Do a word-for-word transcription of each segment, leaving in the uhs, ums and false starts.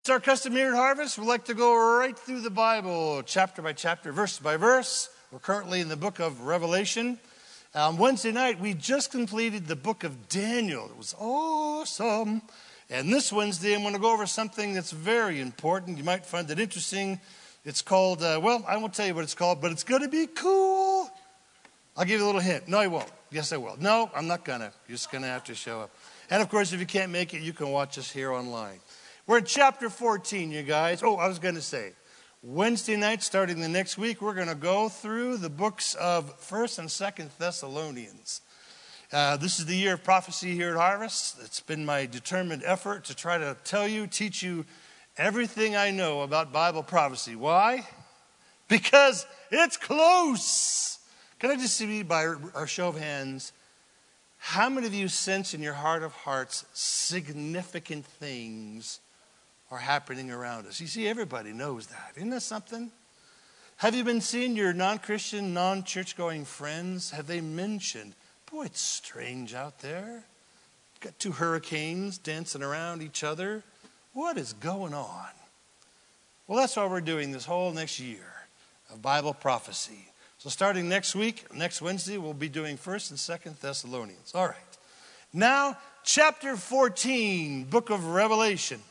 It's our custom here at Harvest. We like to go right through the Bible, chapter by chapter, verse by verse. We're currently in the book of Revelation. Um, Wednesday night, we just completed the book of Daniel. It was awesome. And this Wednesday, I'm going to go over something that's very important. You might find it interesting. It's called, uh, well, I won't tell you what it's called, but it's going to be cool. I'll give you a little hint. No, I won't. Yes, I will. No, I'm not going to. You're just going to have to show up. And, of course, if you can't make it, you can watch us here online. We're in chapter fourteen, you guys. Oh, I was going to say, Wednesday night, starting the next week, we're going to go through the books of First and Second Thessalonians. Uh, this is the year of prophecy here at Harvest. It's been my determined effort to try to tell you, teach you everything I know about Bible prophecy. Why? Because it's close. Can I just see by our show of hands, how many of you sense in your heart of hearts significant things are happening around us? You see, everybody knows that. Isn't that something? Have you been seeing your non-Christian, non-church-going friends? Have they mentioned, boy, it's strange out there. Got two hurricanes dancing around each other. What is going on? Well, that's why we're doing this whole next year of Bible prophecy. So starting next week, next Wednesday, we'll be doing First and Second Thessalonians. All right. Now, chapter fourteen, book of Revelation.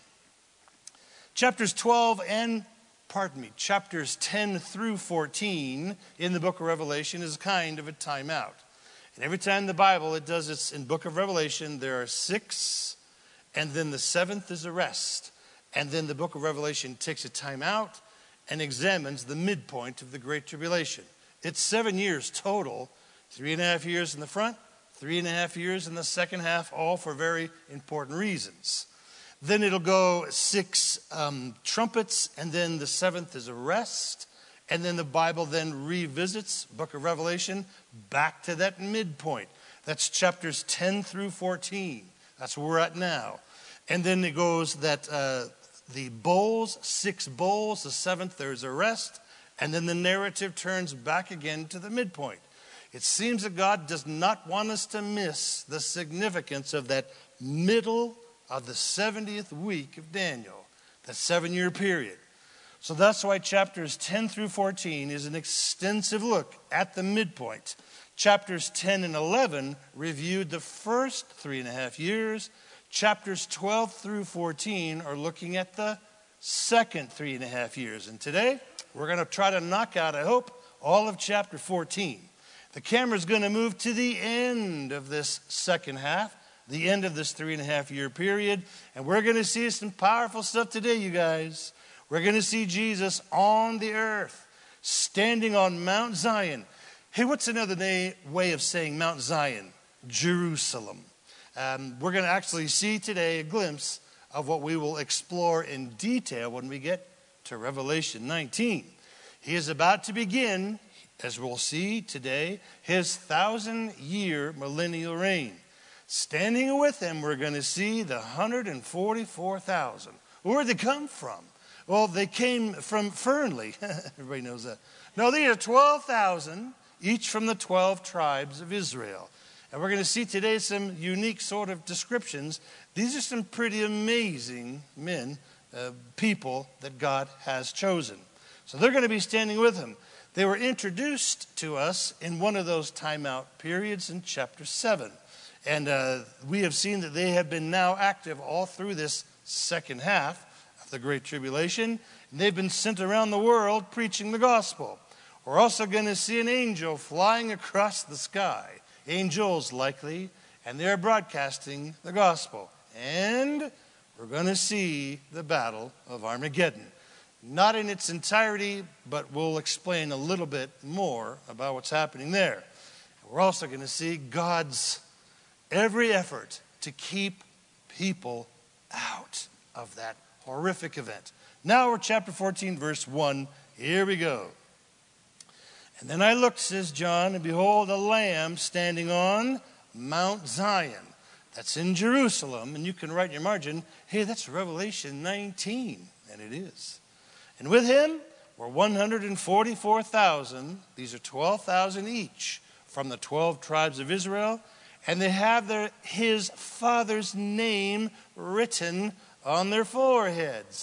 Chapters twelve and, pardon me, chapters ten through fourteen in the book of Revelation is kind of a timeout. And every time the Bible, it does its, in book of Revelation, there are six, and then the seventh is a rest. And then the book of Revelation takes a timeout and examines the midpoint of the Great Tribulation. It's seven years total, three and a half years in the front, three and a half years in the second half, all for very important reasons. Then it'll go six um, trumpets, and then the seventh is a rest. And then the Bible then revisits, book of Revelation, back to that midpoint. That's chapters ten through fourteen. That's where we're at now. And then it goes that uh, the bowls, six bowls, the seventh, there's a rest. And then the narrative turns back again to the midpoint. It seems that God does not want us to miss the significance of that middle of the seventieth week of Daniel, that seven-year period. So that's why chapters ten through fourteen is an extensive look at the midpoint. Chapters ten and eleven reviewed the first three and a half years. Chapters twelve through fourteen are looking at the second three and a half years. And today, we're going to try to knock out, I hope, all of chapter fourteen. The camera's going to move to the end of this second half, the end of this three and a half year period. And we're going to see some powerful stuff today, you guys. We're going to see Jesus on the earth, standing on Mount Zion. Hey, what's another na- way of saying Mount Zion? Jerusalem. Um, we're going to actually see today a glimpse of what we will explore in detail when we get to Revelation nineteen. He is about to begin, as we'll see today, his thousand-year millennial reign. Standing with him, we're going to see the one hundred forty-four thousand. Where'd they come from? Well, they came from Fernley. Everybody knows that. No, these are twelve thousand, each from the twelve tribes of Israel. And we're going to see today some unique sort of descriptions. These are some pretty amazing men, uh, people that God has chosen. So they're going to be standing with him. They were introduced to us in one of those timeout periods in chapter seven. And uh, we have seen that they have been now active all through this second half of the Great Tribulation. And they've been sent around the world preaching the gospel. We're also going to see an angel flying across the sky. Angels likely, and they're broadcasting the gospel. And we're going to see the battle of Armageddon. Not in its entirety, but we'll explain a little bit more about what's happening there. We're also going to see God's every effort to keep people out of that horrific event. Now we're chapter fourteen, verse one. Here we go. And then I looked, says John, and behold, a lamb standing on Mount Zion. That's in Jerusalem. And you can write in your margin, hey, that's Revelation nineteen. And it is. And with him were one hundred forty-four thousand. These are twelve thousand each from the twelve tribes of Israel. And they have their, his father's name written on their foreheads.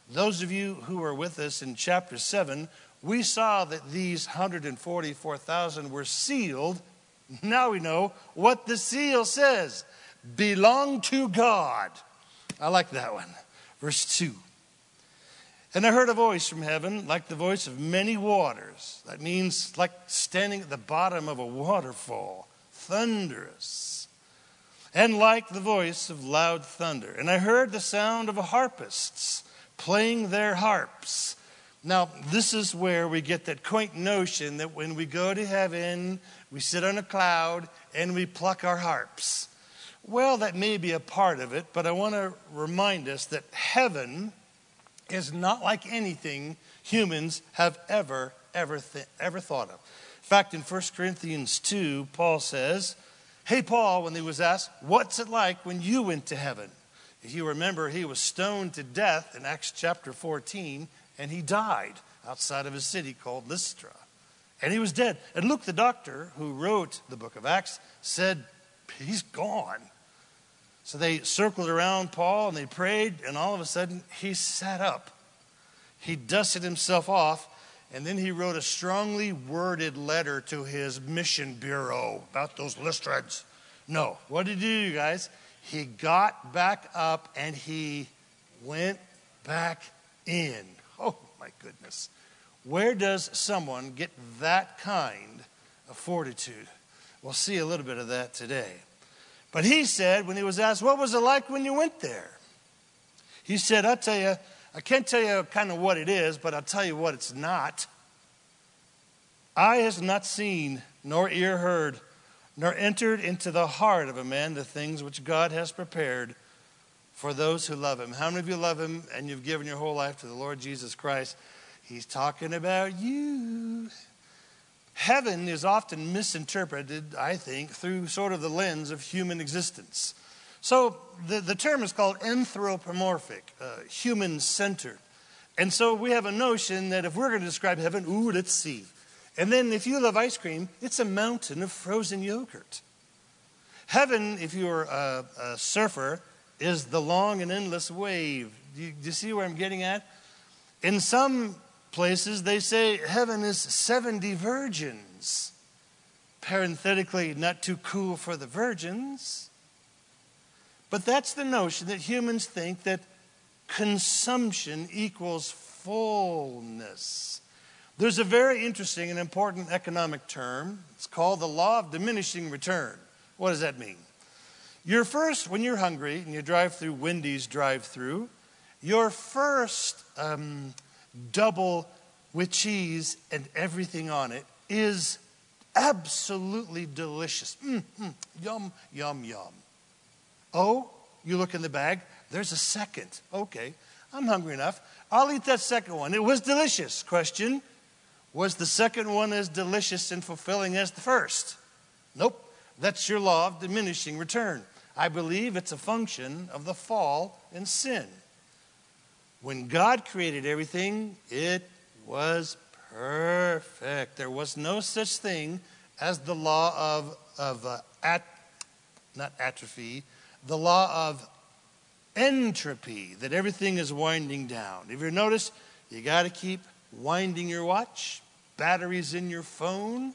Those of you who were with us in chapter seven, we saw that these one hundred forty-four thousand were sealed. Now we know what the seal says. Belong to God. I like that one. Verse two. And I heard a voice from heaven like the voice of many waters. That means like standing at the bottom of a waterfall. Thunderous. And like the voice of loud thunder. And I heard the sound of harpists playing their harps. Now, this is where we get that quaint notion that when we go to heaven, we sit on a cloud and we pluck our harps. Well, that may be a part of it, but I want to remind us that heaven is not like anything humans have ever, ever, th- ever thought of. In fact, in First Corinthians two, Paul says, hey, Paul, when he was asked, what's it like when you went to heaven? If you remember, he was stoned to death in Acts chapter fourteen, and he died outside of a city called Lystra. And he was dead. And Luke, the doctor, who wrote the book of Acts, said, he's gone. So they circled around Paul and they prayed, and all of a sudden he sat up. He dusted himself off, and then he wrote a strongly worded letter to his mission bureau about those Lystrans. No, what did he do, you guys? He got back up and he went back in. Oh, my goodness. Where does someone get that kind of fortitude? We'll see a little bit of that today. But he said, when he was asked, what was it like when you went there? He said, I'll tell you, I can't tell you kind of what it is, but I'll tell you what it's not. Eye has not seen, nor ear heard, nor entered into the heart of a man the things which God has prepared for those who love him. How many of you love him and you've given your whole life to the Lord Jesus Christ? He's talking about you. Heaven is often misinterpreted, I think, through sort of the lens of human existence. So the, the term is called anthropomorphic, uh, human-centered. And so we have a notion that if we're going to describe heaven, ooh, let's see. And then if you love ice cream, it's a mountain of frozen yogurt. Heaven, if you're a, a surfer, is the long and endless wave. Do you, do you see where I'm getting at? In some places, they say heaven is seventy virgins. Parenthetically, not too cool for the virgins. But that's the notion that humans think that consumption equals fullness. There's a very interesting and important economic term. It's called the law of diminishing return. What does that mean? You're first, when you're hungry and you drive through Wendy's drive-through, your first um, double with cheese and everything on it is absolutely delicious. Mm, mm, yum, yum, yum. Oh, you look in the bag, there's a second. Okay, I'm hungry enough. I'll eat that second one. It was delicious. Question, was the second one as delicious and fulfilling as the first? Nope. That's your law of diminishing return. I believe it's a function of the fall and sin. When God created everything, it was perfect. There was no such thing as the law of, of uh, at, not atrophy, the law of entropy, that everything is winding down. If you notice, you got to keep winding your watch, batteries in your phone.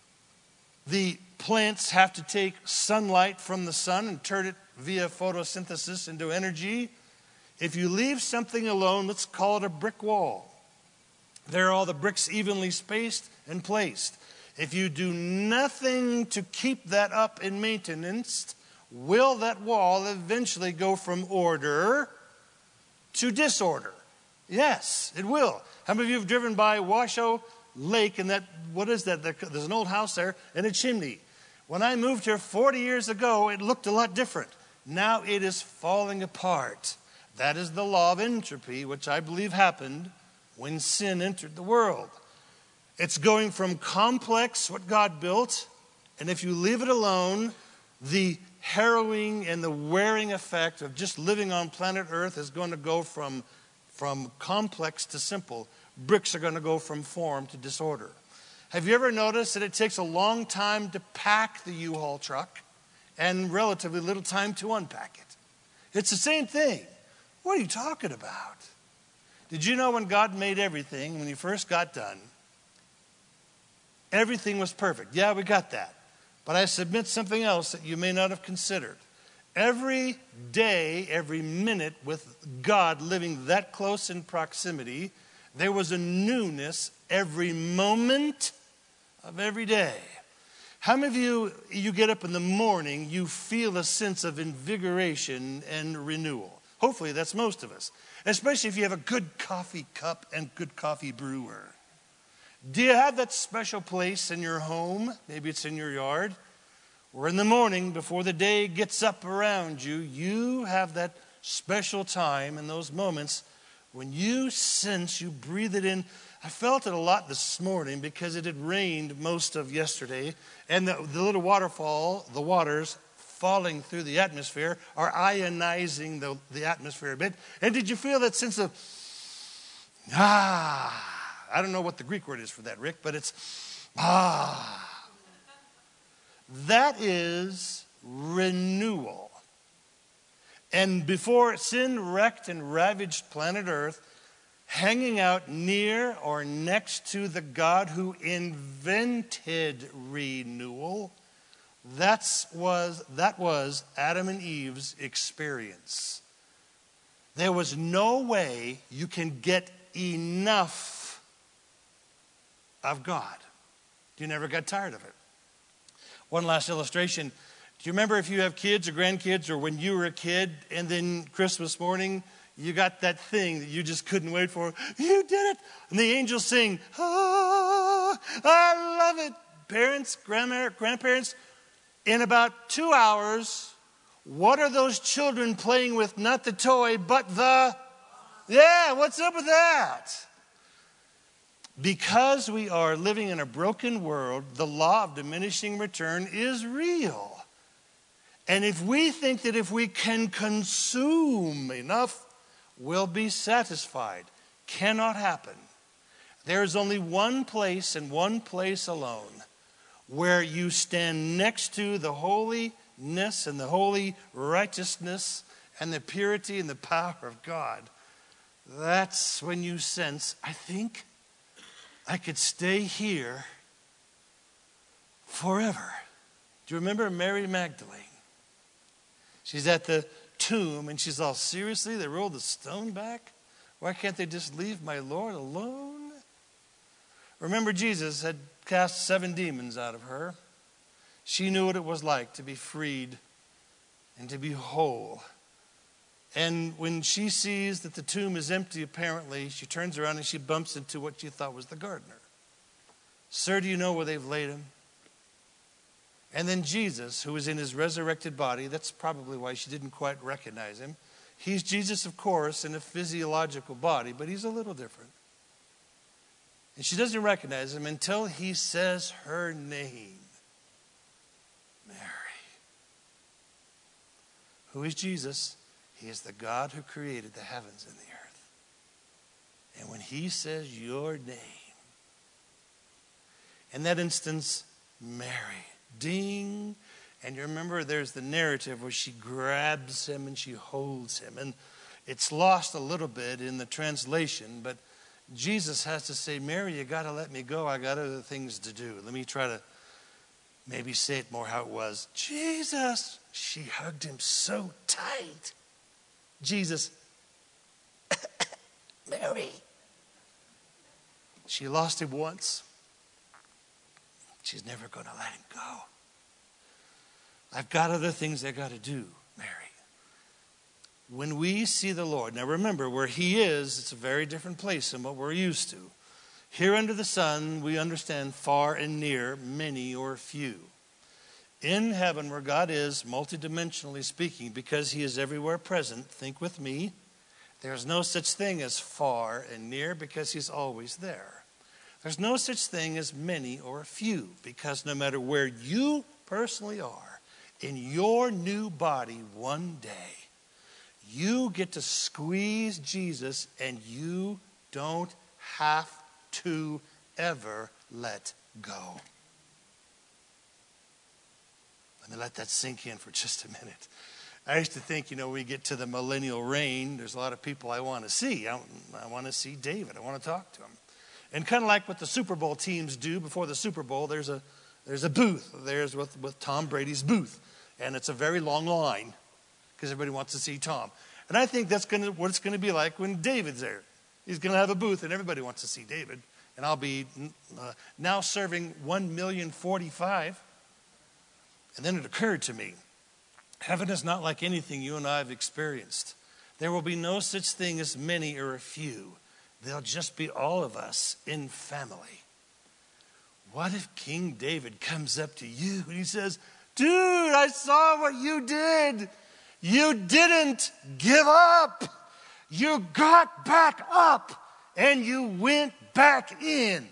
The plants have to take sunlight from the sun and turn it via photosynthesis into energy. If you leave something alone, let's call it a brick wall. There are all the bricks evenly spaced and placed. If you do nothing to keep that up in maintenance, will that wall eventually go from order to disorder? Yes, it will. How many of you have driven by Washoe Lake and that, what is that? There's an old house there and a chimney. When I moved here forty years ago, it looked a lot different. Now it is falling apart. That is the law of entropy, which I believe happened when sin entered the world. It's going from complex, what God built, and if you leave it alone, the harrowing and the wearing effect of just living on planet Earth is going to go from, from complex to simple. Bricks are going to go from form to disorder. Have you ever noticed that it takes a long time to pack the U-Haul truck and relatively little time to unpack it? It's the same thing. What are you talking about? Did you know when God made everything, when he first got done, everything was perfect? Yeah, we got that. But I submit something else that you may not have considered. Every day, every minute with God living that close in proximity, there was a newness every moment of every day. How many of you, you get up in the morning, you feel a sense of invigoration and renewal? Hopefully that's most of us, especially if you have a good coffee cup and good coffee brewer. Do you have that special place in your home? Maybe it's in your yard. Or in the morning, before the day gets up around you, you have that special time in those moments when you sense, you breathe it in. I felt it a lot this morning because it had rained most of yesterday. And the, the little waterfall, the waters falling through the atmosphere are ionizing the, the atmosphere a bit. And did you feel that sense of, ah, I don't know what the Greek word is for that, Rick, but it's, ah. That is renewal. And before sin wrecked and ravaged planet Earth, hanging out near or next to the God who invented renewal, that's was, that was Adam and Eve's experience. There was no way you can get enough of God. You never got tired of it. One last illustration. Do you remember if you have kids or grandkids, or when you were a kid and then Christmas morning, you got that thing that you just couldn't wait for? You did it. And the angels sing, ah, I love it. Parents, grandparents, in about two hours, what are those children playing with? Not the toy, but the, yeah, what's up with that? Because we are living in a broken world, the law of diminishing return is real. And if we think that if we can consume enough, we'll be satisfied, cannot happen. There is only one place and one place alone where you stand next to the holiness and the holy righteousness and the purity and the power of God. That's when you sense, I think I could stay here forever. Do you remember Mary Magdalene? She's at the tomb and she's all, seriously, they rolled the stone back? Why can't they just leave my Lord alone? Remember, Jesus had cast seven demons out of her. She knew what it was like to be freed and to be whole. And when she sees that the tomb is empty, apparently, she turns around and she bumps into what she thought was the gardener. Sir, do you know where they've laid him? And then Jesus, who is in his resurrected body, that's probably why she didn't quite recognize him. He's Jesus, of course, in a physiological body, but he's a little different. And she doesn't recognize him until he says her name, Mary. Who is Jesus? He is the God who created the heavens and the earth. And when he says your name, in that instance, Mary, ding. And you remember there's the narrative where she grabs him and she holds him. And it's lost a little bit in the translation, but Jesus has to say, Mary, you got to let me go. I got other things to do. Let me try to maybe say it more how it was. Jesus, she hugged him so tight. Jesus, Mary. She lost him once. She's never going to let him go. I've got other things I got to do, Mary. When we see the Lord, now remember, where he is, it's a very different place than what we're used to. Here under the sun, we understand far and near, many or few. In heaven, where God is, multidimensionally speaking, because he is everywhere present, think with me, there's no such thing as far and near because he's always there. There's no such thing as many or few, because no matter where you personally are, in your new body one day, you get to squeeze Jesus and you don't have to ever let go. Let me let that sink in for just a minute. I used to think, you know, when we get to the millennial reign, there's a lot of people I want to see. I, I want to see David. I want to talk to him. And kind of like what the Super Bowl teams do before the Super Bowl, there's a there's a booth. There's with, with Tom Brady's booth. And it's a very long line because everybody wants to see Tom. And I think that's gonna what it's going to be like when David's there. He's going to have a booth and everybody wants to see David. And I'll be uh, now serving one million forty-five. And then it occurred to me, heaven is not like anything you and I have experienced. There will be no such thing as many or a few. There'll just be all of us in family. What if King David comes up to you and he says, dude, I saw what you did. You didn't give up. You got back up and you went back in.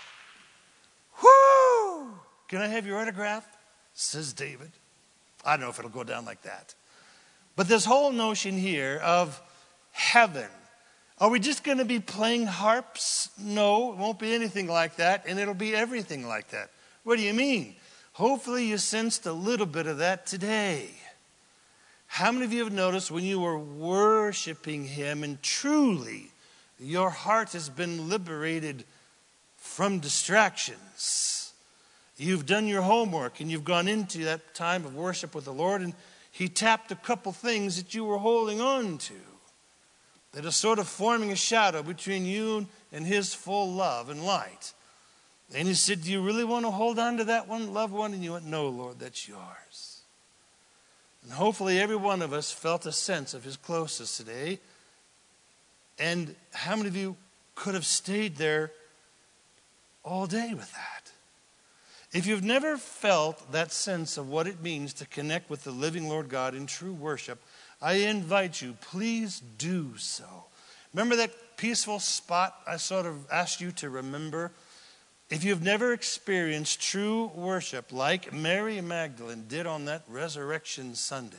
Whoo! Can I have your autograph? Says David. I don't know if it'll go down like that. But this whole notion here of heaven, are we just going to be playing harps? No, it won't be anything like that, and it'll be everything like that. What do you mean? Hopefully you sensed a little bit of that today. How many of you have noticed when you were worshiping him and truly your heart has been liberated from distractions? You've done your homework and you've gone into that time of worship with the Lord and he tapped a couple things that you were holding on to that are sort of forming a shadow between you and his full love and light. And he said, do you really want to hold on to that one loved one? And you went, no, Lord, that's yours. And hopefully every one of us felt a sense of his closeness today. And how many of you could have stayed there all day with that? If you've never felt that sense of what it means to connect with the living Lord God in true worship, I invite you, please do so. Remember that peaceful spot I sort of asked you to remember? If you've never experienced true worship like Mary Magdalene did on that Resurrection Sunday,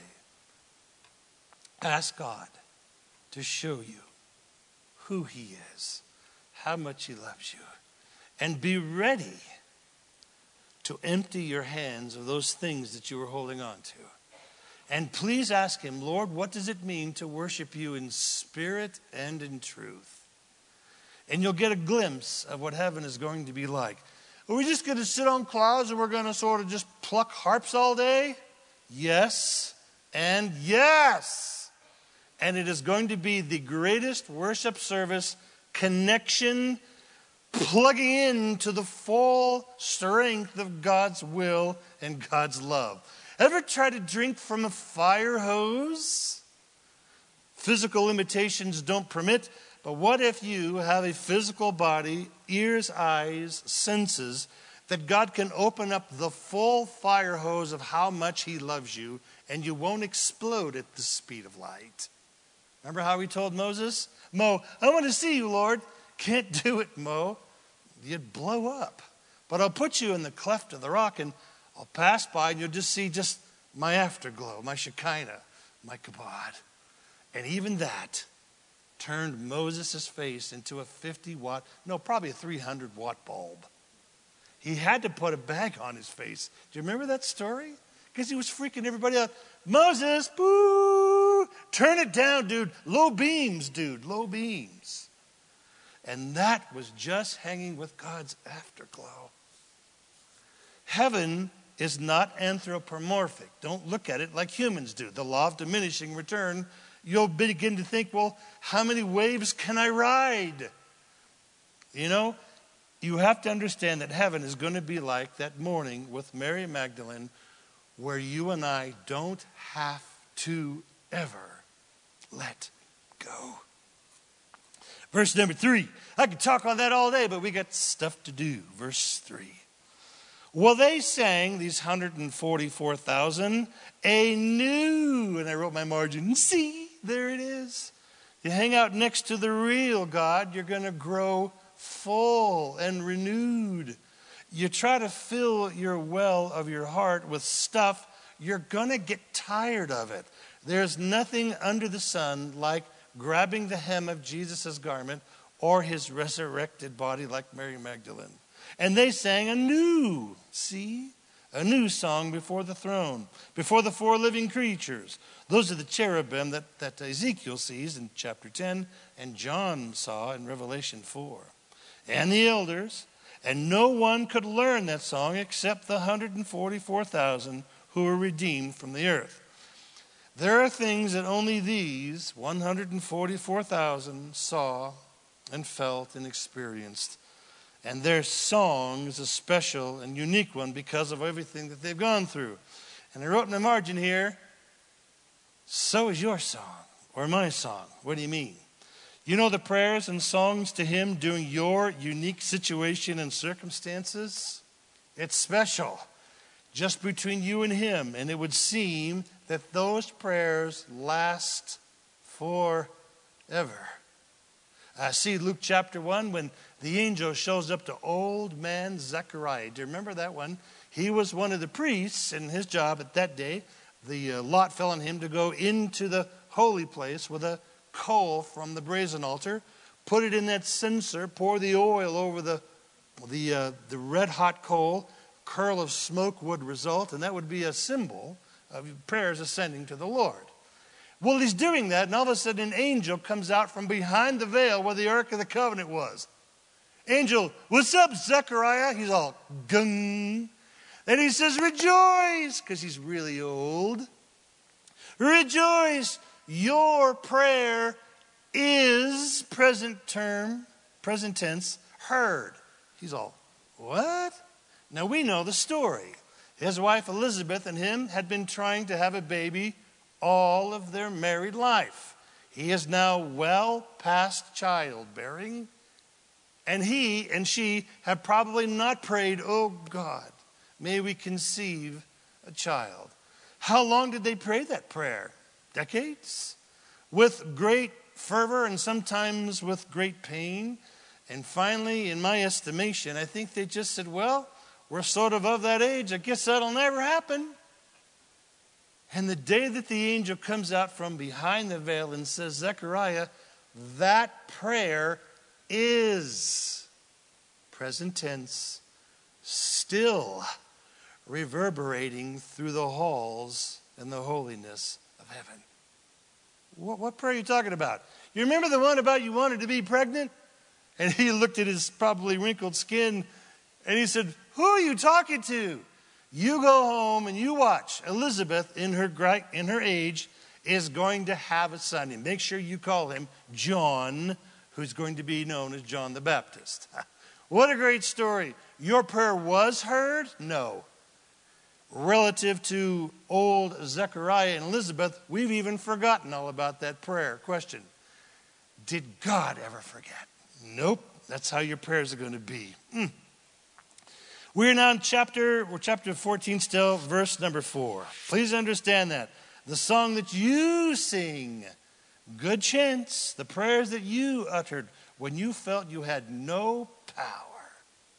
ask God to show you who he is, how much he loves you, and be ready to empty your hands of those things that you were holding on to. And please ask him, Lord, what does it mean to worship you in spirit and in truth? And you'll get a glimpse of what heaven is going to be like. Are we just going to sit on clouds and we're going to sort of just pluck harps all day? Yes and yes. And it is going to be the greatest worship service connection, plugging into the full strength of God's will and God's love. Ever try to drink from a fire hose? Physical limitations don't permit, but what if you have a physical body, ears, eyes, senses, that God can open up the full fire hose of how much he loves you, and you won't explode at the speed of light? Remember how he told Moses, Mo, I want to see you, Lord. Can't do it, Mo. You'd blow up. But I'll put you in the cleft of the rock and I'll pass by and you'll just see just my afterglow, my Shekinah, my kabod. And even that turned Moses' face into a fifty watt, no, probably a three hundred watt bulb. He had to put a bag on his face. Do you remember that story? Because he was freaking everybody out. Moses, boo, turn it down, dude. Low beams, dude, low beams. And that was just hanging with God's afterglow. Heaven is not anthropomorphic. Don't look at it like humans do. The law of diminishing return, you'll begin to think, well, how many waves can I ride? You know, you have to understand that heaven is going to be like that morning with Mary Magdalene, where you and I don't have to ever let go. Verse number three. I could talk on that all day, but we got stuff to do. Verse three. Well, they sang, these one hundred forty-four thousand, a new, and I wrote my margin, see, there it is. You hang out next to the real God, you're going to grow full and renewed. You try to fill your well of your heart with stuff, you're going to get tired of it. There's nothing under the sun like grabbing the hem of Jesus' garment or his resurrected body like Mary Magdalene. And they sang anew, see, a new song before the throne, before the four living creatures. Those are the cherubim that, that Ezekiel sees in chapter ten and John saw in Revelation four. And the elders, and no one could learn that song except the one hundred forty-four thousand who were redeemed from the earth. There are things that only these one hundred forty-four thousand saw and felt and experienced. And their song is a special and unique one because of everything that they've gone through. And I wrote in the margin here, so is your song or my song. What do you mean? You know the prayers and songs to him during your unique situation and circumstances? It's special, just between you and him. And it would seem that those prayers last forever. Uh, see Luke chapter one, when the angel shows up to old man Zechariah. Do you remember that one? He was one of the priests, and his job at that day, the uh, lot fell on him to go into the holy place with a coal from the brazen altar, put it in that censer, pour the oil over the the uh, the red hot coal, curl of smoke would result, and that would be a symbol of prayers ascending to the Lord. Well, he's doing that, and all of a sudden an angel comes out from behind the veil where the Ark of the Covenant was. Angel, what's up, Zechariah? He's all gung. And he says, rejoice, because he's really old. Rejoice, your prayer is, present term, present tense, heard. He's all, what? Now we know the story. His wife Elizabeth and him had been trying to have a baby all of their married life. He is now well past childbearing. And he and she have probably not prayed, oh God, may we conceive a child. How long did they pray that prayer? Decades? With great fervor and sometimes with great pain. And finally, in my estimation, I think they just said, well, we're sort of of that age. I guess that'll never happen. And the day that the angel comes out from behind the veil and says, Zechariah, that prayer is, present tense, still reverberating through the halls and the holiness of heaven. What, what prayer are you talking about? You remember the one about you wanted to be pregnant? And he looked at his probably wrinkled skin and he said, who are you talking to? You go home and you watch. Elizabeth, in her in her age, is going to have a son. And make sure you call him John, who's going to be known as John the Baptist. What a great story. Your prayer was heard? No. Relative to old Zechariah and Elizabeth, we've even forgotten all about that prayer. Question, did God ever forget? Nope. That's how your prayers are going to be. Mm. We're now in chapter, we're chapter fourteen still, verse number four. Please understand that. The song that you sing, good chance, the prayers that you uttered when you felt you had no power,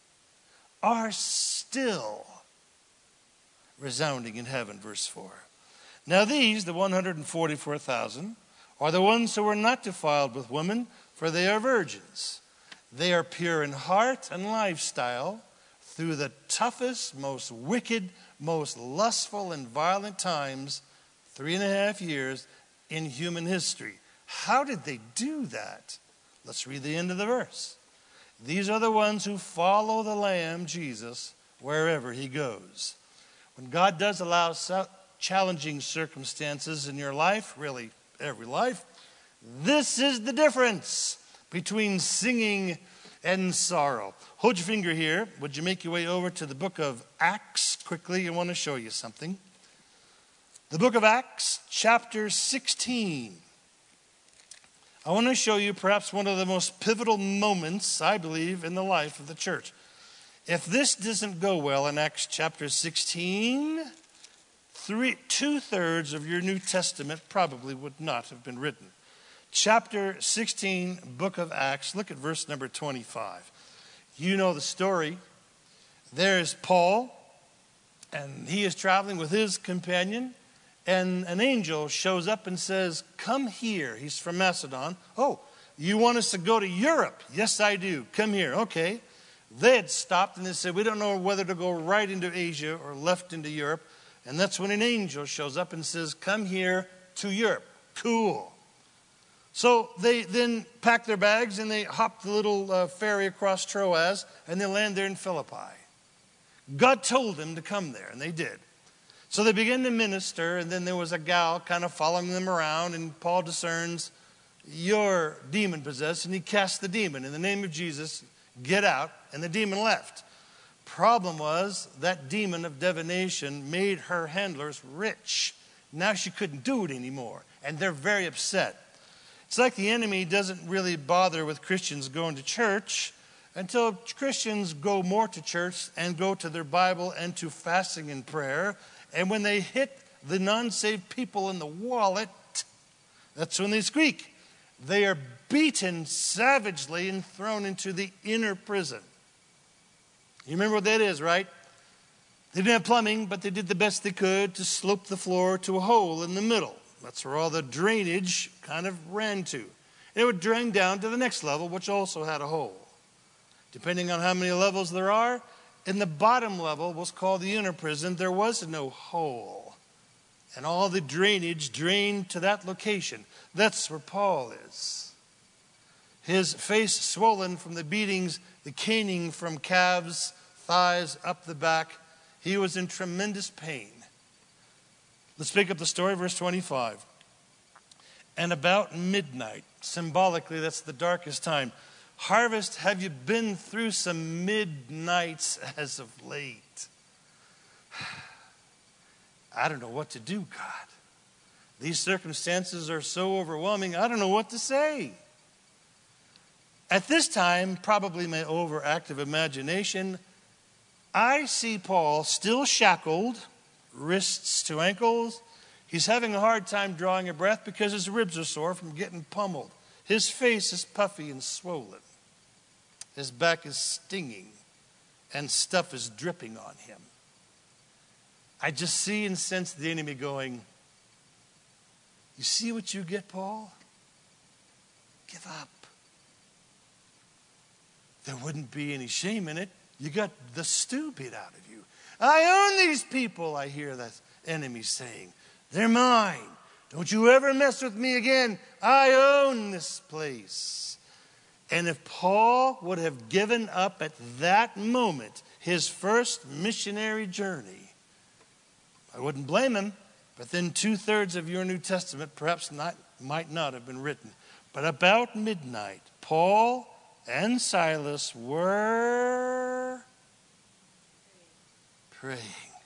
are still resounding in heaven, verse four. Now these, the one hundred forty-four thousand, are the ones who were not defiled with women, for they are virgins. They are pure in heart and lifestyle, through the toughest, most wicked, most lustful and violent times, three and a half years in human history. How did they do that? Let's read the end of the verse. These are the ones who follow the Lamb, Jesus, wherever he goes. When God does allow challenging circumstances in your life, really every life, this is the difference between singing and sorrow. Hold your finger here. Would you make your way over to the book of Acts quickly? I want to show you something. The book of Acts, chapter sixteen. I want to show you perhaps one of the most pivotal moments, I believe, in the life of the church. If this doesn't go well in Acts chapter sixteen, three, two-thirds of your New Testament probably would not have been written. Chapter sixteen, book of Acts. Look at verse number twenty-five. You know the story. There's Paul, and he is traveling with his companion, and an angel shows up and says, come here. He's from Macedon. Oh, you want us to go to Europe? Yes, I do. Come here. Okay. They had stopped and they said, we don't know whether to go right into Asia or left into Europe. And that's when an angel shows up and says, come here to Europe. Cool. So they then pack their bags and they hop the little uh, ferry across Troas and they land there in Philippi. God told them to come there, and they did. So they began to minister, and then there was a gal kind of following them around, and Paul discerns, you're demon-possessed, and he cast the demon. In the name of Jesus, get out, and the demon left. Problem was, that demon of divination made her handlers rich. Now she couldn't do it anymore, and they're very upset. It's like the enemy doesn't really bother with Christians going to church until Christians go more to church and go to their Bible and to fasting and prayer. And when they hit the non-saved people in the wallet, that's when they squeak. They are beaten savagely and thrown into the inner prison. You remember what that is, right? They didn't have plumbing, but they did the best they could to slope the floor to a hole in the middle. That's where all the drainage kind of ran to. It would drain down to the next level, which also had a hole. Depending on how many levels there are, in the bottom level was called the inner prison. There was no hole. And all the drainage drained to that location. That's where Paul is. His face swollen from the beatings, the caning from calves, thighs, up the back. He was in tremendous pain. Let's pick up the story, verse twenty-five. And about midnight, symbolically, that's the darkest time. Harvest, have you been through some midnights as of late? I don't know what to do, God. These circumstances are so overwhelming, I don't know what to say. At this time, probably my overactive imagination, I see Paul still shackled, wrists to ankles. He's having a hard time drawing a breath because his ribs are sore from getting pummeled. His face is puffy and swollen. His back is stinging, and stuff is dripping on him. I just see and sense the enemy going, you see what you get, Paul? Give up. There wouldn't be any shame in it. You got the stew beat out of you. I own these people, I hear that enemy saying. They're mine. Don't you ever mess with me again. I own this place. And if Paul would have given up at that moment his first missionary journey, I wouldn't blame him. But then two-thirds of your New Testament perhaps not, might not have been written. But about midnight, Paul and Silas were praying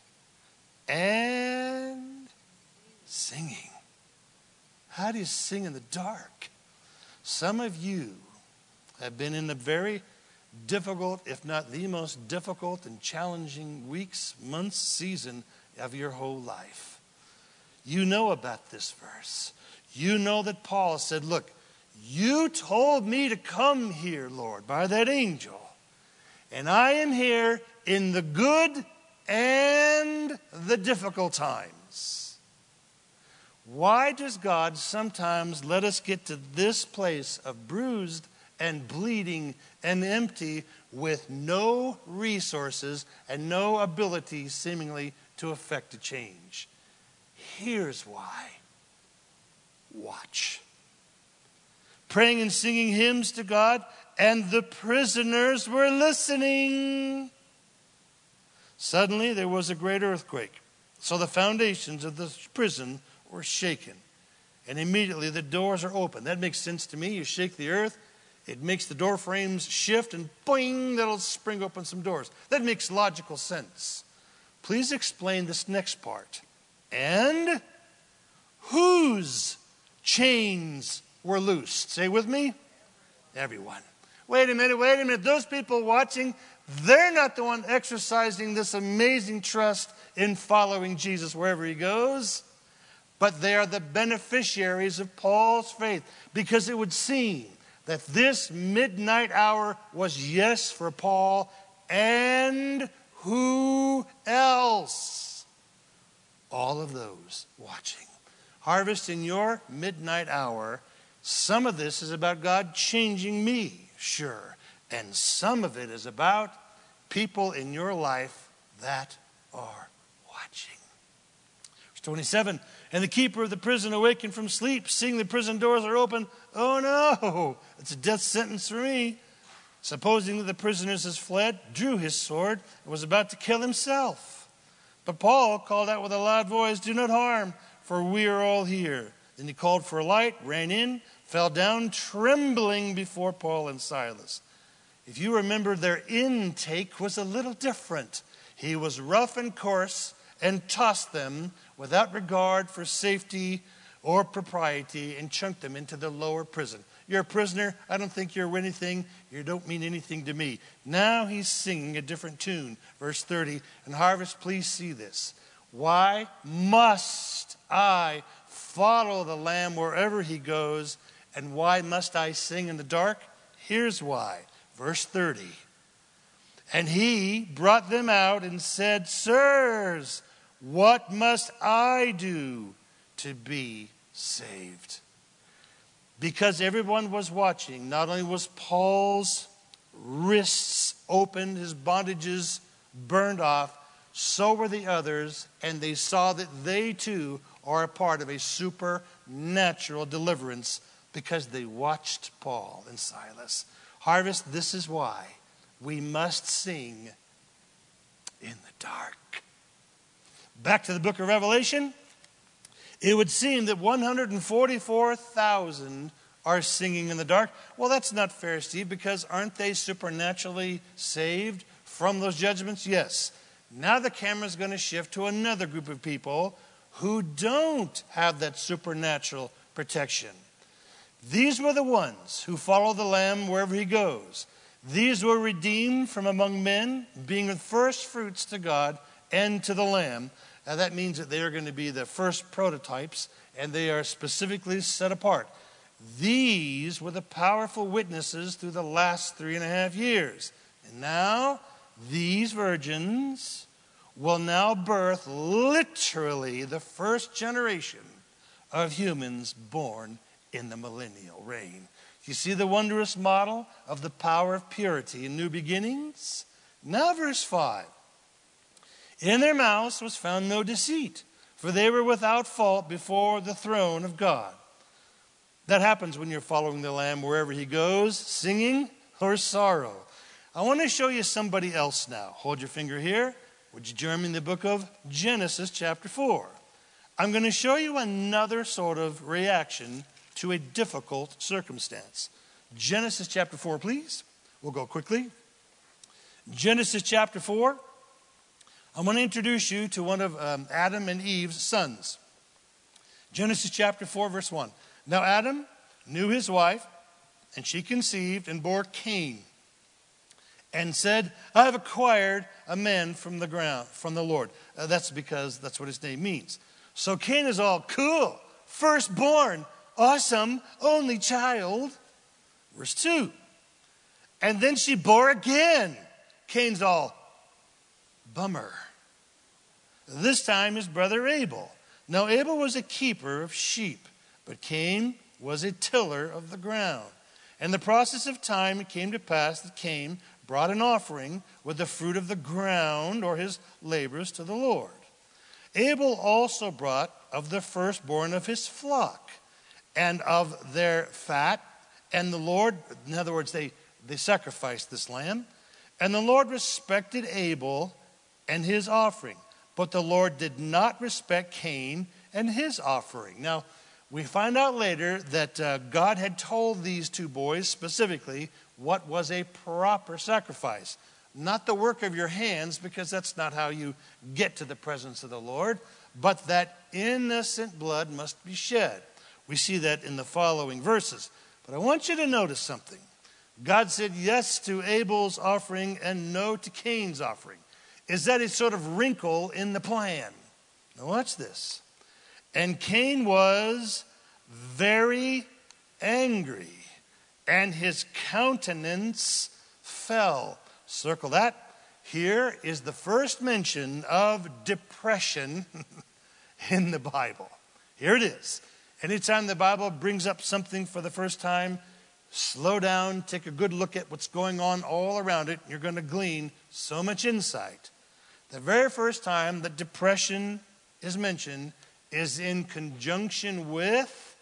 and singing. How do you sing in the dark? Some of you have been in a very difficult, if not the most difficult and challenging weeks, months, season of your whole life. You know about this verse. You know that Paul said, look, you told me to come here, Lord, by that angel. And I am here in the good and the difficult times. Why does God sometimes let us get to this place of bruised and bleeding and empty with no resources and no ability seemingly to effect a change? Here's why. Watch. Praying and singing hymns to God, and the prisoners were listening. Suddenly there was a great earthquake, so the foundations of the prison were shaken. And immediately the doors are open. That makes sense to me. You shake the earth, it makes the door frames shift, and boing, that'll spring open some doors. That makes logical sense. Please explain this next part. And whose chains were loosed? Say with me. Everyone. Wait a minute, wait a minute. Those people watching, they're not the one exercising this amazing trust in following Jesus wherever he goes. But they are the beneficiaries of Paul's faith. Because it would seem that this midnight hour was yes for Paul. And who else? All of those watching. Harvest, in your midnight hour, some of this is about God changing me, sure. And some of it is about people in your life that are watching. Verse twenty-seven, and the keeper of the prison awakened from sleep, seeing the prison doors are open. Oh no, it's a death sentence for me. Supposing that the prisoners has fled, drew his sword, and was about to kill himself. But Paul called out with a loud voice, do not harm, for we are all here. Then he called for a light, ran in, fell down, trembling before Paul and Silas. If you remember, their intake was a little different. He was rough and coarse and tossed them without regard for safety or propriety and chunked them into the lower prison. You're a prisoner. I don't think you're anything. You don't mean anything to me. Now he's singing a different tune. Verse thirty, and Harvest, please see this. Why must I follow the Lamb wherever he goes, and why must I sing in the dark? Here's why. Verse thirty, and he brought them out and said, sirs, what must I do to be saved? Because everyone was watching, not only was Paul's wrists opened, his bondages burned off, so were the others, and they saw that they too are a part of a supernatural deliverance because they watched Paul and Silas. Harvest, this is why we must sing in the dark. Back to the book of Revelation. It would seem that one hundred forty-four thousand are singing in the dark. Well, that's not fair, Steve, because aren't they supernaturally saved from those judgments? Yes. Now the camera's going to shift to another group of people who don't have that supernatural protection. These were the ones who follow the Lamb wherever he goes. These were redeemed from among men, being the first fruits to God and to the Lamb. Now that means that they are going to be the first prototypes, and they are specifically set apart. These were the powerful witnesses through the last three and a half years. And now, these virgins will now birth literally the first generation of humans born in the millennial reign. You see the wondrous model of the power of purity and new beginnings? Now verse five. In their mouths was found no deceit, for they were without fault before the throne of God. That happens when you're following the Lamb wherever he goes, singing or sorrow. I want to show you somebody else now. Hold your finger here. Would you join me in the book of Genesis chapter four? I'm going to show you another sort of reaction to a difficult circumstance. Genesis chapter four, please. We'll go quickly. Genesis chapter four. I want to introduce you to one of um, Adam and Eve's sons. Genesis chapter four, verse one. Now Adam knew his wife, and she conceived and bore Cain, and said, I have acquired a man from the ground, from the Lord. Uh, that's because that's what his name means. So Cain is all cool, firstborn, awesome, only child. Verse two. And then she bore again. Cain's all, bummer. This time his brother Abel. Now Abel was a keeper of sheep, but Cain was a tiller of the ground. In the process of time it came to pass that Cain brought an offering with the fruit of the ground, or his labors, to the Lord. Abel also brought of the firstborn of his flock and of their fat, and the Lord, in other words, they, they sacrificed this lamb, and the Lord respected Abel and his offering, but the Lord did not respect Cain and his offering. Now, we find out later that uh, God had told these two boys specifically what was a proper sacrifice. Not the work of your hands, because that's not how you get to the presence of the Lord, but that innocent blood must be shed. We see that in the following verses. But I want you to notice something. God said yes to Abel's offering and no to Cain's offering. Is that a sort of wrinkle in the plan? Now watch this. And Cain was very angry, and his countenance fell. Circle that. Here is the first mention of depression in the Bible. Here it is. Anytime the Bible brings up something for the first time, slow down, take a good look at what's going on all around it. You're going to glean so much insight. The very first time that depression is mentioned is in conjunction with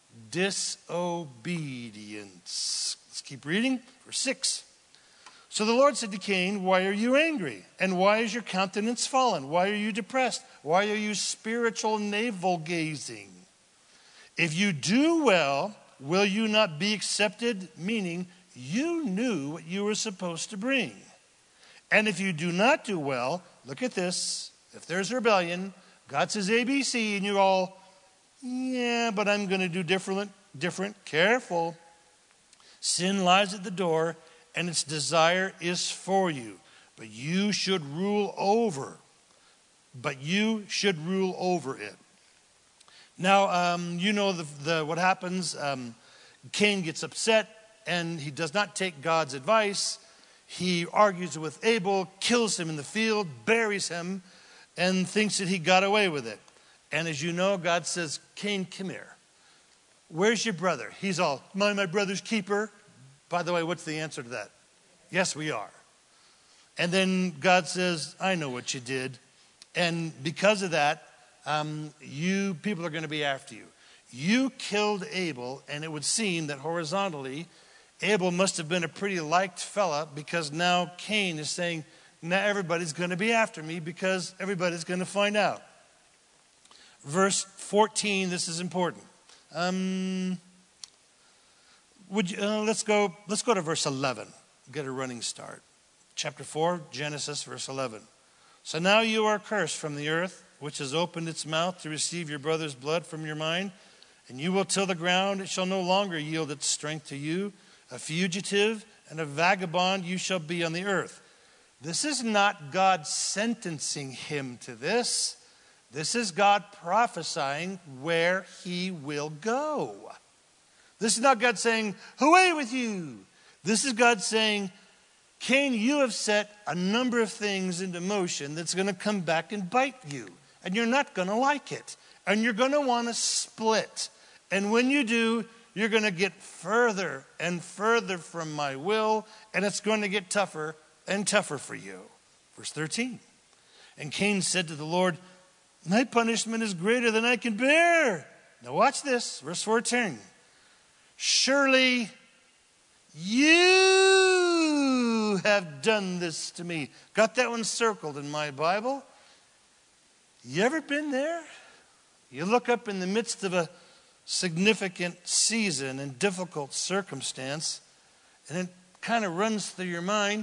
disobedience. Let's keep reading. Verse six. So the Lord said to Cain, why are you angry? And why is your countenance fallen? Why are you depressed? Why are you spiritual navel gazing? If you do well, will you not be accepted? Meaning, you knew what you were supposed to bring. And if you do not do well, look at this. If there's rebellion, God says A B C, and you're all, yeah, but I'm going to do different, different. Careful. Sin lies at the door, and its desire is for you. But you should rule over. But you should rule over it. Now, um, you know the, the, what happens. Um, Cain gets upset, and he does not take God's advice. He argues with Abel, kills him in the field, buries him, and thinks that he got away with it. And as you know, God says, Cain, come here. Where's your brother? He's all, am I my brother's keeper? By the way, what's the answer to that? Yes, we are. And then God says, I know what you did. And because of that, um, you people are going to be after you. You killed Abel, and it would seem that horizontally, Abel must have been a pretty liked fella, because now Cain is saying, now everybody's going to be after me because everybody's going to find out. Verse fourteen, this is important. Um, would you, uh, let's go. Let's go to verse eleven. Get a running start. Chapter four, Genesis, verse eleven. So now you are cursed from the earth, which has opened its mouth to receive your brother's blood from your mind, and you will till the ground. It shall no longer yield its strength to you. A fugitive and a vagabond you shall be on the earth. This is not God sentencing him to this. This is God prophesying where he will go. This is not God saying, away with you. This is God saying, Cain, you have set a number of things into motion that's going to come back and bite you. And you're not going to like it. And you're going to want to split. And when you do, you're going to get further and further from my will. And it's going to get tougher and tougher for you. Verse thirteen. And Cain said to the Lord, my punishment is greater than I can bear. Now watch this. Verse fourteen. Surely you have done this to me. Got that one circled in my Bible. You ever been there? You look up in the midst of a significant season and difficult circumstance, and it kind of runs through your mind.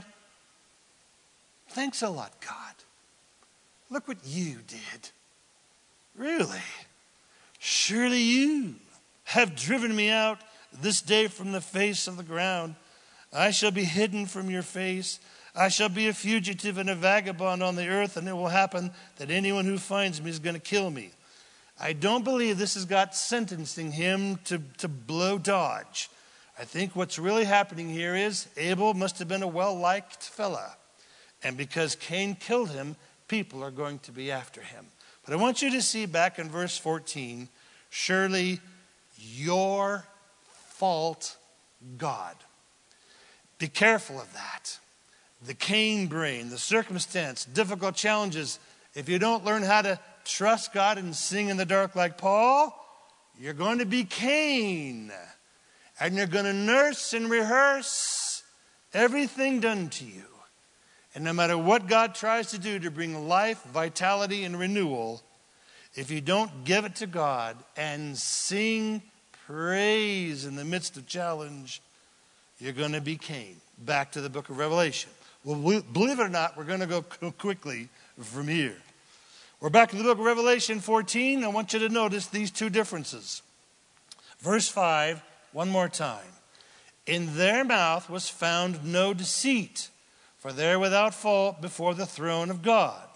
Thanks a lot, God. Look what you did. Really? Surely you have driven me out this day from the face of the ground. I shall be hidden from your face. I shall be a fugitive and a vagabond on the earth, and it will happen that anyone who finds me is going to kill me. I don't believe this is God sentencing him to, to blow dodge. I think what's really happening here is Abel must have been a well-liked fella. And because Cain killed him, people are going to be after him. But I want you to see back in verse fourteen, surely your fault, God. Be careful of that. The Cain brain, the circumstance, difficult challenges. If you don't learn how to trust God and sing in the dark like Paul, you're going to be Cain. And you're going to nurse and rehearse everything done to you. And no matter what God tries to do to bring life, vitality, and renewal, if you don't give it to God and sing praise in the midst of challenge, you're going to be Cain. Back to the book of Revelation. Well, believe it or not, we're going to go quickly from here. We're back in the book of Revelation fourteen. I want you to notice these two differences. Verse five, one more time. In their mouth was found no deceit, for they're without fault before the throne of God.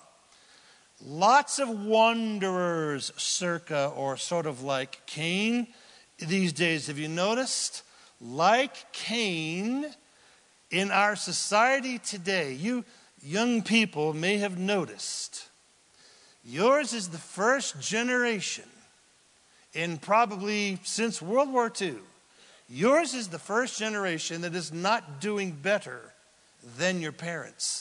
Lots of wanderers, circa or sort of like Cain these days. Have you noticed? Like Cain, in our society today, you young people may have noticed, yours is the first generation in probably since World War Two. yours is the first generation that is not doing better than your parents.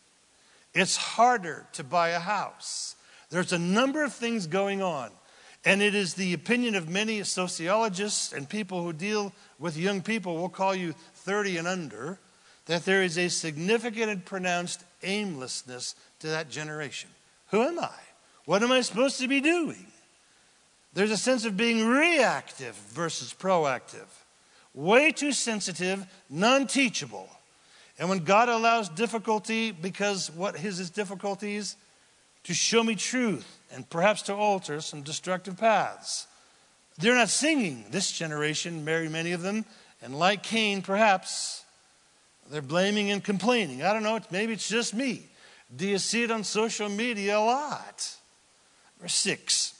It's harder to buy a house. There's a number of things going on. And it is the opinion of many sociologists and people who deal with young people, we'll call you thirty and under, that there is a significant and pronounced aimlessness to that generation. Who am I? What am I supposed to be doing? There's a sense of being reactive versus proactive. Way too sensitive, non-teachable. And when God allows difficulty, because what is his difficulties? To show me truth and perhaps to alter some destructive paths. They're not singing, this generation, very many of them. And like Cain, perhaps, they're blaming and complaining. I don't know, maybe it's just me. Do you see it on social media a lot? Verse six.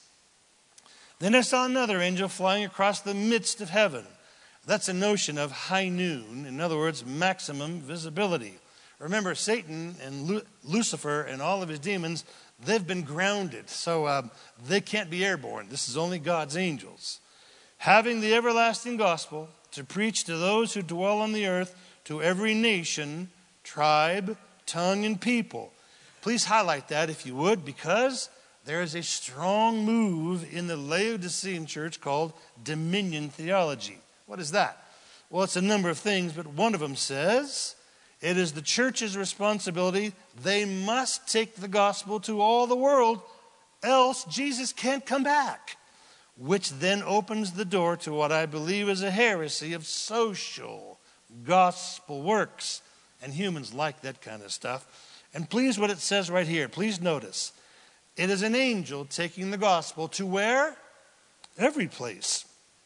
Then I saw another angel flying across the midst of heaven. That's a notion of high noon. In other words, maximum visibility. Remember, Satan and Lu- Lucifer and all of his demons, they've been grounded. So um, they can't be airborne. This is only God's angels. Having the everlasting gospel to preach to those who dwell on the earth, to every nation, tribe, tongue, and people. Please highlight that if you would, because there is a strong move in the Laodicean church called dominion theology. What is that? Well, it's a number of things, but one of them says it is the church's responsibility. They must take the gospel to all the world, else Jesus can't come back, which then opens the door to what I believe is a heresy of social gospel works. And humans like that kind of stuff. And please, what it says right here, please notice. It is an angel taking the gospel to where? Every place.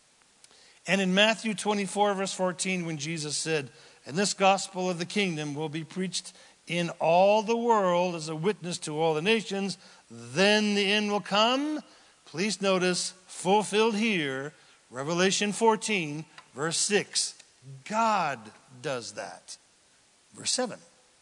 And in Matthew twenty-four, verse fourteen, when Jesus said, and this gospel of the kingdom will be preached in all the world as a witness to all the nations, then the end will come. Please notice, fulfilled here, Revelation fourteen, verse six. God does that. Verse seven.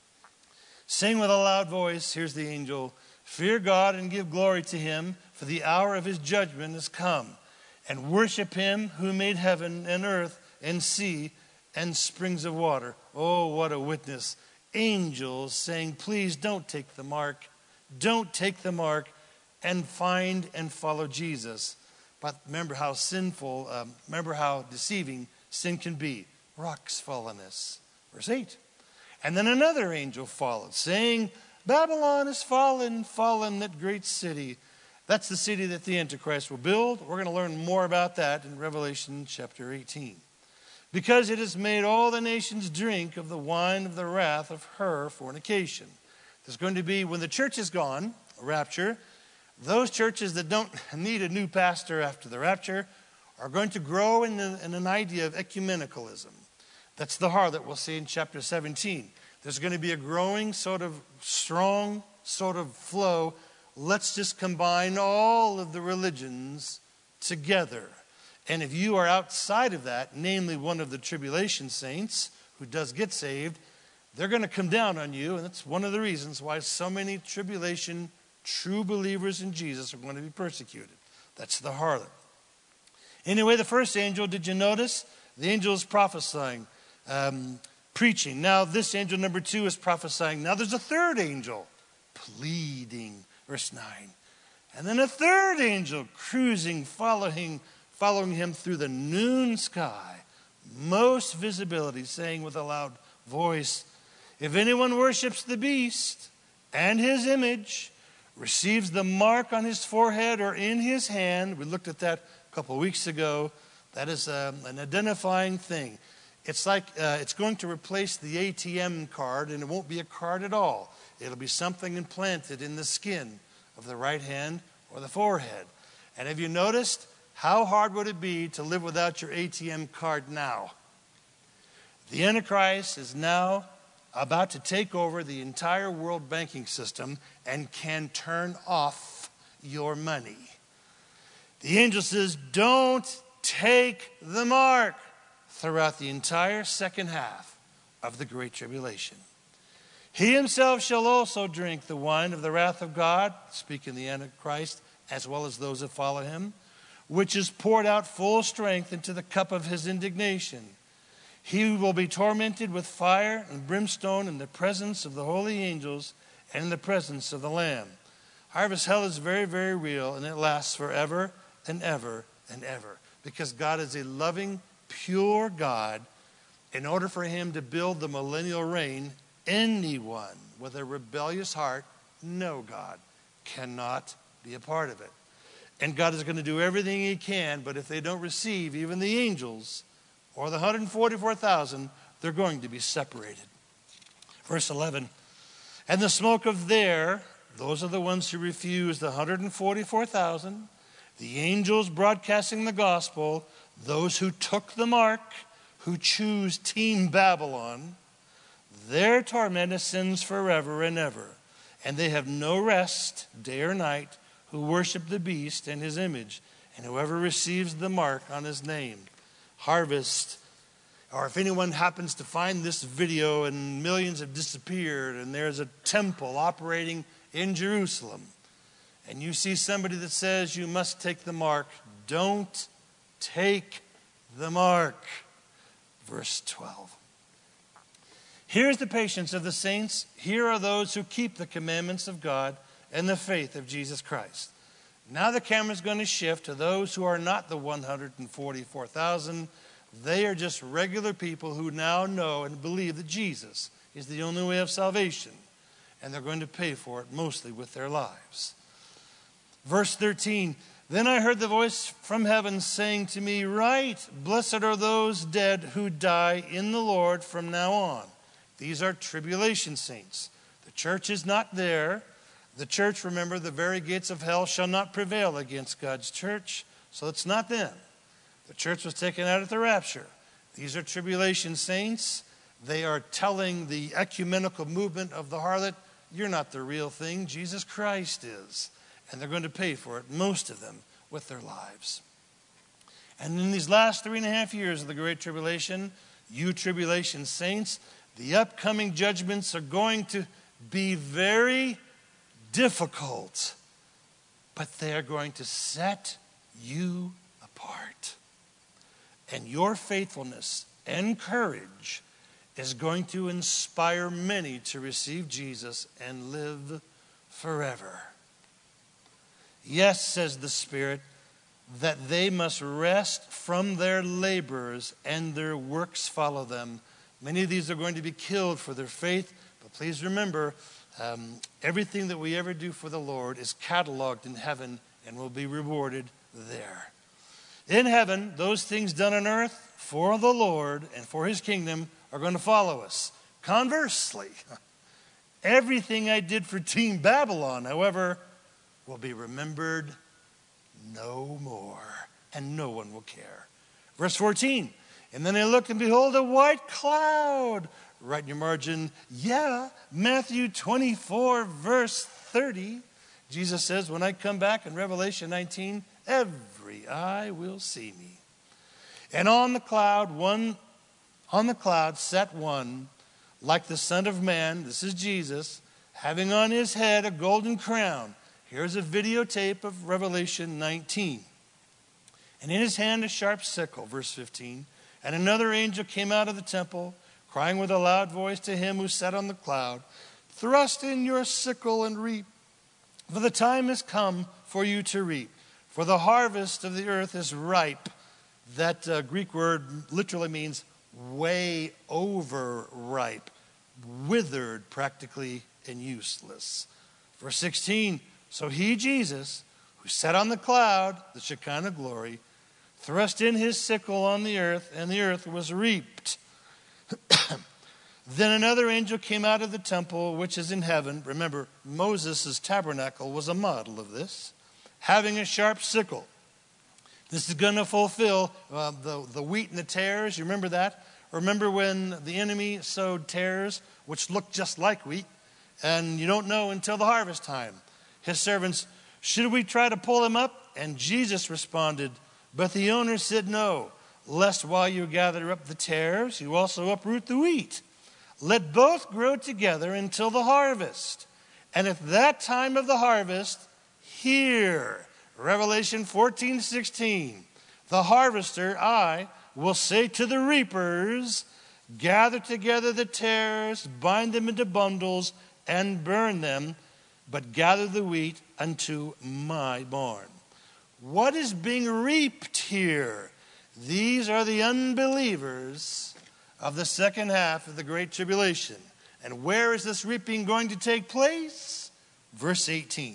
Sing with a loud voice, here's the angel, fear God and give glory to him, for the hour of his judgment has come. And worship him who made heaven and earth and sea and springs of water. Oh, what a witness. Angels saying, please don't take the mark. Don't take the mark and find and follow Jesus. But remember how sinful, um, remember how deceiving sin can be. Rocks fallenness. Verse eight. And then another angel followed, saying, Babylon is fallen, fallen, that great city. That's the city that the Antichrist will build. We're going to learn more about that in Revelation chapter eighteen. Because it has made all the nations drink of the wine of the wrath of her fornication. There's going to be, when the church is gone, a rapture, those churches that don't need a new pastor after the rapture are going to grow in, the, in an idea of ecumenicalism. That's the harlot we'll see in chapter seventeen. There's going to be a growing sort of strong sort of flow. Let's just combine all of the religions together. And if you are outside of that, namely one of the tribulation saints who does get saved, they're going to come down on you. And that's one of the reasons why so many tribulation true believers in Jesus are going to be persecuted. That's the harlot. Anyway, the first angel, did you notice? The angel is prophesying, um, preaching. Now this angel number two is prophesying. Now there's a third angel pleading. Verse nine. And then a third angel cruising, following, following him through the noon sky. Most visibility, saying with a loud voice, if anyone worships the beast and his image, receives the mark on his forehead or in his hand. We looked at that a couple of weeks ago. That is um, an identifying thing. It's like uh, it's going to replace the A T M card, and it won't be a card at all. It'll be something implanted in the skin of the right hand or the forehead. And have you noticed, how hard would it be to live without your A T M card now? The Antichrist is now about to take over the entire world banking system and can turn off your money. The angel says, don't take the mark throughout the entire second half of the Great Tribulation. He himself shall also drink the wine of the wrath of God, speaking the Antichrist, as well as those that follow him, which is poured out full strength into the cup of his indignation. He will be tormented with fire and brimstone in the presence of the holy angels and in the presence of the Lamb. Harvest hell is very, very real, and it lasts forever and ever and ever. Because God is a loving, pure God. In order for him to build the millennial reign, anyone with a rebellious heart, no God, cannot be a part of it. And God is going to do everything he can, but if they don't receive even the angels or the one hundred forty-four thousand, they're going to be separated. Verse eleven, and the smoke of their, those are the ones who refuse the one hundred forty-four thousand, the angels broadcasting the gospel, those who took the mark, who choose Team Babylon, their torment ascends forever and ever. And they have no rest day or night who worship the beast and his image, and whoever receives the mark on his name. Harvest, or if anyone happens to find this video and millions have disappeared and there's a temple operating in Jerusalem, and you see somebody that says you must take the mark, don't take the mark. Verse twelve. Here's the patience of the saints. Here are those who keep the commandments of God and the faith of Jesus Christ. Now the camera's going to shift to those who are not the one hundred forty-four thousand. They are just regular people who now know and believe that Jesus is the only way of salvation. And they're going to pay for it mostly with their lives. Verse thirteen. Then I heard the voice from heaven saying to me, write, blessed are those dead who die in the Lord from now on. These are tribulation saints. The church is not there. The church, remember, the very gates of hell shall not prevail against God's church. So it's not them. The church was taken out at the rapture. These are tribulation saints. They are telling the ecumenical movement of the harlot, you're not the real thing. Jesus Christ is. And they're going to pay for it, most of them, with their lives. And in these last three and a half years of the Great Tribulation, you tribulation saints, the upcoming judgments are going to be very difficult, but they are going to set you apart. And your faithfulness and courage is going to inspire many to receive Jesus and live forever. Yes, says the Spirit, that they must rest from their labors and their works follow them. Many of these are going to be killed for their faith, but please remember, um, everything that we ever do for the Lord is cataloged in heaven and will be rewarded there. In heaven, those things done on earth for the Lord and for his kingdom are going to follow us. Conversely, everything I did for Team Babylon, however, will be remembered no more, and no one will care. Verse fourteen, and then I looked, and behold, a white cloud. Write in your margin, yeah, Matthew twenty-four, verse thirty. Jesus says, when I come back in Revelation nineteen, every eye will see me. And on the cloud, one, on the cloud sat one, like the Son of Man, this is Jesus, having on his head a golden crown. Here's a videotape of Revelation nineteen. And in his hand a sharp sickle, verse fifteen. And another angel came out of the temple, crying with a loud voice to him who sat on the cloud, thrust in your sickle and reap, for the time has come for you to reap. For the harvest of the earth is ripe. That uh, Greek word literally means way over ripe, withered practically and useless. Verse sixteen, so he, Jesus, who sat on the cloud, the Shekinah glory, thrust in his sickle on the earth, and the earth was reaped. Then another angel came out of the temple which is in heaven. Remember, Moses' tabernacle was a model of this, having a sharp sickle. This is going to fulfill uh, the, the wheat and the tares. You remember that? Remember when the enemy sowed tares, which looked just like wheat, and you don't know until the harvest time. His servants, should we try to pull him up? And Jesus responded, but the owner said no, lest while you gather up the tares, you also uproot the wheat. Let both grow together until the harvest. And at that time of the harvest, here, Revelation fourteen sixteen. The harvester, I, will say to the reapers, gather together the tares, bind them into bundles, and burn them, but gather the wheat unto my barn. What is being reaped here? These are the unbelievers of the second half of the Great Tribulation. And where is this reaping going to take place? Verse eighteen.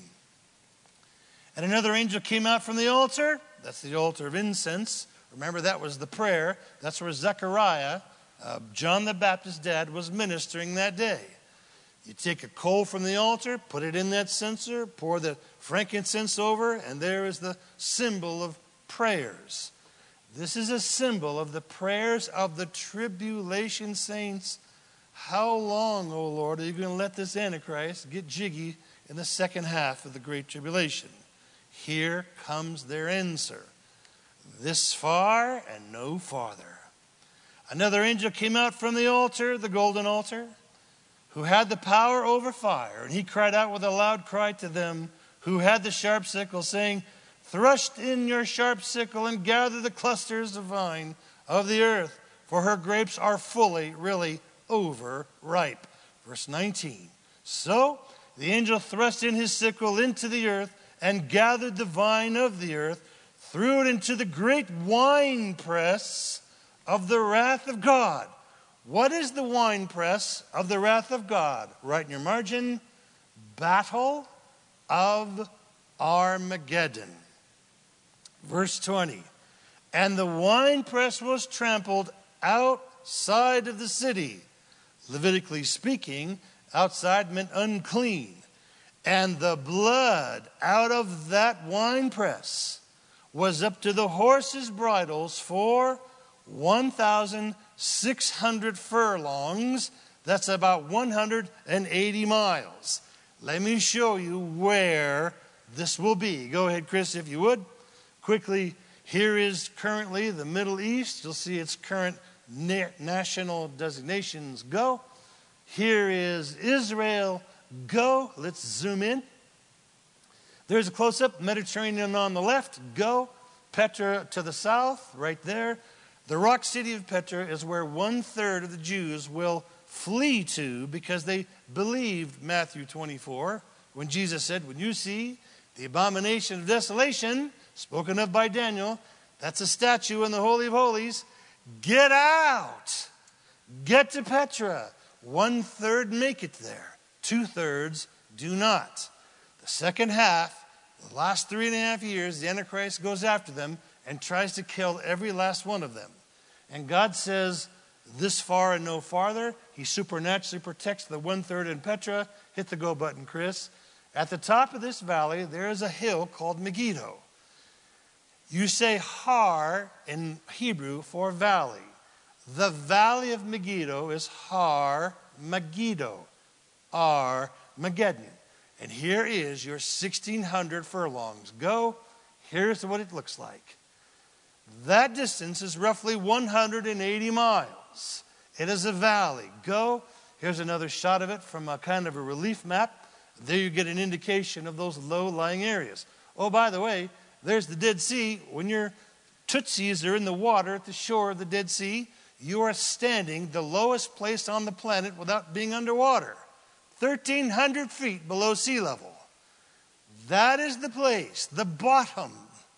And another angel came out from the altar. That's the altar of incense. Remember, that was the prayer. That's where Zechariah, uh, John the Baptist's dad, was ministering that day. You take a coal from the altar, put it in that censer, pour the frankincense over, and there is the symbol of prayers. This is a symbol of the prayers of the tribulation saints. How long, O Lord, are you going to let this Antichrist get jiggy in the second half of the Great Tribulation? Here comes their answer. This far and no farther. Another angel came out from the altar, the golden altar, who had the power over fire. And he cried out with a loud cry to them who had the sharp sickle, saying, thrust in your sharp sickle and gather the clusters of vine of the earth, for her grapes are fully, really overripe. Verse nineteen. So the angel thrust in his sickle into the earth and gathered the vine of the earth, threw it into the great winepress of the wrath of God. What is the winepress of the wrath of God? Write in your margin, Battle of Armageddon. Verse twenty. And the winepress was trampled outside of the city. Levitically speaking, outside meant unclean. And the blood out of that winepress was up to the horses' bridles for one thousand six hundred furlongs. That's about one hundred eighty miles. Let me show you where this will be. Go ahead, Chris, if you would. Quickly, here is currently the Middle East. You'll see its current na- national designations go. Here is Israel. Go. Let's zoom in. There's a close-up. Mediterranean on the left. Go. Petra to the south, right there. The rock city of Petra is where one-third of the Jews will flee to because they believed Matthew twenty-four when Jesus said, when you see the abomination of desolation, spoken of by Daniel, that's a statue in the Holy of Holies, get out. Get to Petra. One-third make it there. Two-thirds do not. The second half, the last three and a half years, the Antichrist goes after them and tries to kill every last one of them. And God says, this far and no farther. He supernaturally protects the one-third in Petra. Hit the go button, Chris. At the top of this valley, there is a hill called Megiddo. You say Har in Hebrew for valley. The valley of Megiddo is Har Megiddo. Armageddon. And here is your sixteen hundred furlongs. Go. Here's what it looks like. That distance is roughly one hundred eighty miles. It is a valley. Go. Here's another shot of it from a kind of a relief map. There you get an indication of those low-lying areas. Oh, by the way, there's the Dead Sea. When your tootsies are in the water at the shore of the Dead Sea, you are standing the lowest place on the planet without being underwater. thirteen hundred feet below sea level. That is the place, the bottom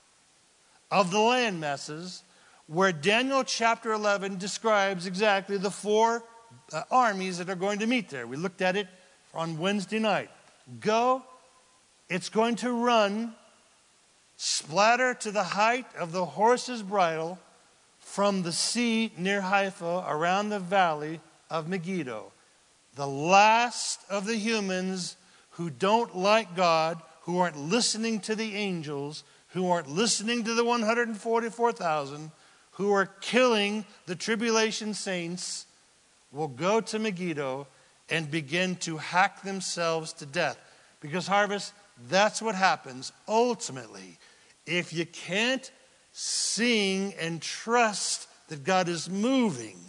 of the land masses, where Daniel chapter eleven describes exactly the four uh, armies that are going to meet there. We looked at it on Wednesday night. Go, it's going to run, splatter to the height of the horse's bridle from the sea near Haifa around the valley of Megiddo. The last of the humans who don't like God, who aren't listening to the angels, who aren't listening to the one hundred forty-four thousand, who are killing the tribulation saints, will go to Megiddo and begin to hack themselves to death. Because, Harvest, that's what happens ultimately. If you can't sing and trust that God is moving,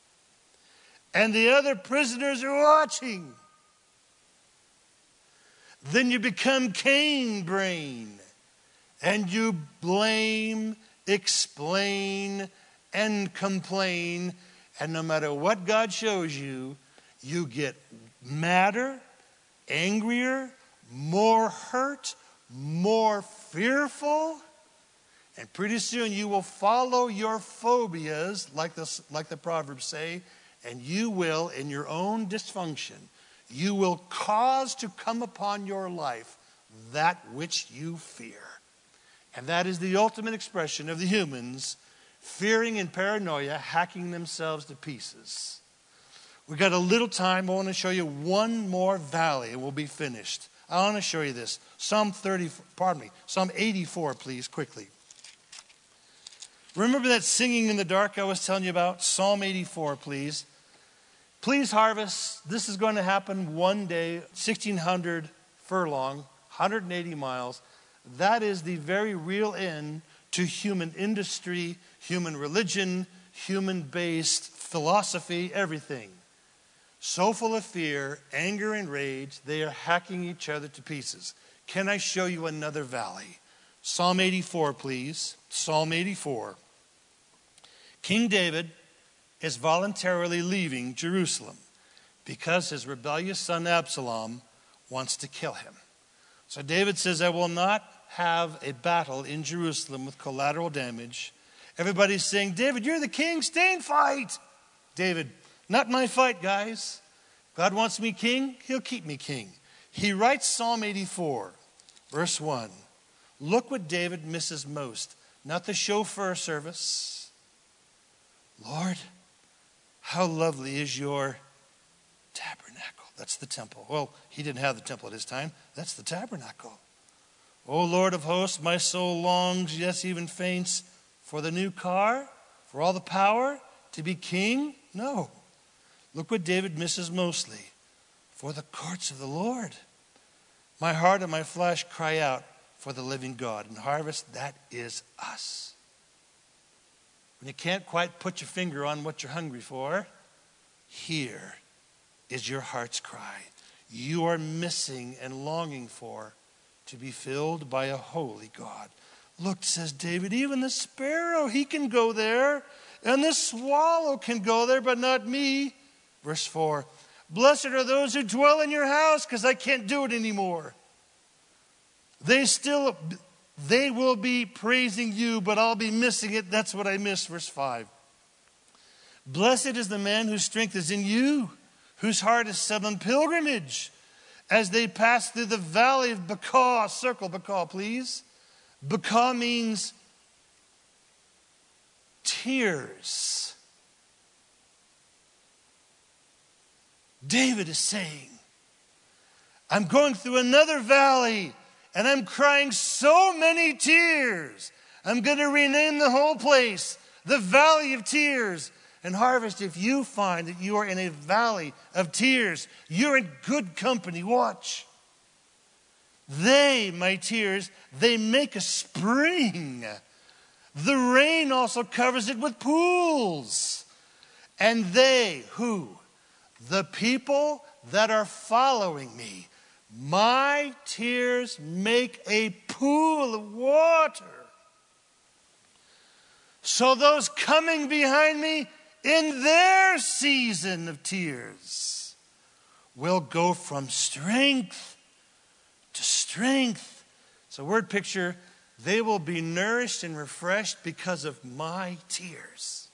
and the other prisoners are watching, then you become Cain brain. and you blame, explain, and complain, and no matter what God shows you, you get madder, angrier, more hurt, more fearful, and pretty soon you will follow your phobias, like the, like the Proverbs say, and you will, in your own dysfunction, you will cause to come upon your life that which you fear. And that is the ultimate expression of the humans fearing and paranoia, hacking themselves to pieces. We've got a little time. I want to show you one more valley and we'll be finished. I want to show you this. Psalm thirty, pardon me, Psalm eighty-four, please, quickly. Remember that singing in the dark I was telling you about? Psalm eighty-four, please. Please, Harvest, this is going to happen one day, sixteen hundred furlong, one hundred eighty miles. That is the very real end to human industry, human religion, human-based philosophy, everything. So full of fear, anger, and rage, they are hacking each other to pieces. Can I show you another valley? Psalm eighty-four, please. Psalm eighty-four. King David is voluntarily leaving Jerusalem because his rebellious son Absalom wants to kill him. So David says, I will not have a battle in Jerusalem with collateral damage. Everybody's saying, David, you're the king, stay and fight. David, not my fight, guys. God wants me king, he'll keep me king. He writes Psalm eighty-four, verse one. Look what David misses most. Not the chauffeur service. Lord, how lovely is your tabernacle. That's the temple. Well, he didn't have the temple at his time. That's the tabernacle. O Lord of hosts, my soul longs, yes, even faints, for the new car, for all the power, to be king? No. Look what David misses mostly. For the courts of the Lord. My heart and my flesh cry out for the living God. And Harvest, that is us. When you can't quite put your finger on what you're hungry for, here is your heart's cry. You are missing and longing for to be filled by a holy God. Look, says David, even the sparrow, he can go there. And the swallow can go there, but not me. Verse four, blessed are those who dwell in your house, because I can't do it anymore. They still, they will be praising you, but I'll be missing it. That's what I miss. Verse five. Blessed is the man whose strength is in you, whose heart is set on pilgrimage. As they pass through the valley of Baca, circle Baca, please. Baca means tears. David is saying, I'm going through another valley and I'm crying so many tears. I'm going to rename the whole place the Valley of Tears. And Harvest, if you find that you are in a valley of tears, you're in good company. Watch. They, my tears, they make a spring. The rain also covers it with pools. And they, who? The people that are following me. My tears make a pool of water. So those coming behind me in their season of tears will go from strength to strength. It's a word picture. They will be nourished and refreshed because of my tears.